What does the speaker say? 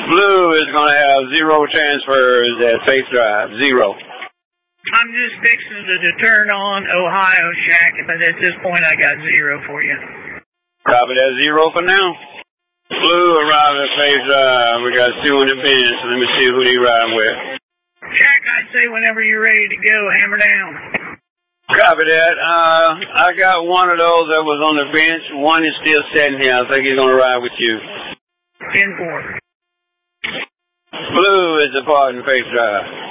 Blue is going to have 0 transfers at Faith Drive. 0. I'm just fixing to turn on Ohio Shack, but at this point I got 0 for you. Copy that. 0 for now. Blue arrived at Faith Drive. We got 2 in the bench, so let me see who they riding with. Shack, I'd say whenever you're ready to go, hammer down. Copy that. I got one of those that was on the bench. One is still sitting here. I think he's going to ride with you. 10-4. Blue is departing Faith Drive.